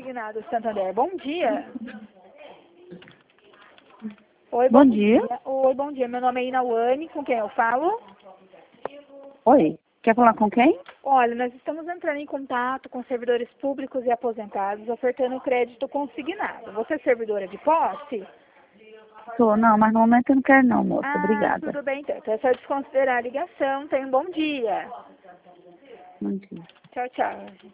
Consignado Santander. Bom dia. Oi, Bom dia. Oi, bom dia. Meu nome é Inauane, com quem eu falo? Oi, quer falar com quem? Olha, nós estamos entrando em contato com servidores públicos e aposentados, ofertando crédito consignado. Você é servidora de posse? Tô, não, mas no momento eu não quero não, moça. Obrigada. Tudo bem, então. Então é só desconsiderar a ligação. Tenha um bom dia. Bom dia. Tchau, tchau.